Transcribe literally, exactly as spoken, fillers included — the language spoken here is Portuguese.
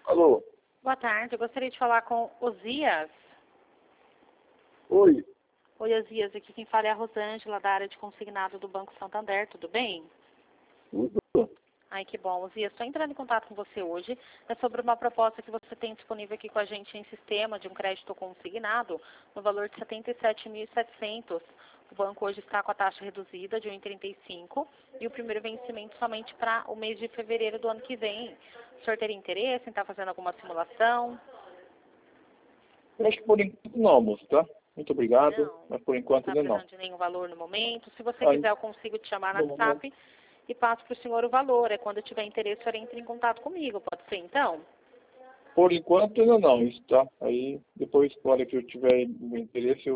Alô? Boa tarde, eu gostaria de falar com Osias. Oi. Oi, Osias, aqui quem fala é a Rosângela, da área de consignado do Banco Santander, tudo bem? Tudo? Ai, que bom. Osias, estou entrando em contato com você hoje. É sobre uma proposta que você tem disponível aqui com a gente em sistema de um crédito consignado no valor de setenta e sete mil e setecentos. O banco hoje está com a taxa reduzida de um vírgula trinta e cinco e o primeiro vencimento somente para o mês de fevereiro do ano que vem. O senhor teria interesse em estar fazendo alguma simulação? Eu acho que por enquanto não, moço, tá? Muito obrigado, Não, mas por enquanto não está ainda não. precisando de nenhum valor no momento. Se você Ai, quiser, eu consigo te chamar no no momento. WhatsApp e passo para o senhor o valor. É quando eu tiver interesse, o senhor entra em contato comigo. Pode ser, então? Por enquanto ainda não, isso, tá? Aí depois, na hora que eu tiver interesse, eu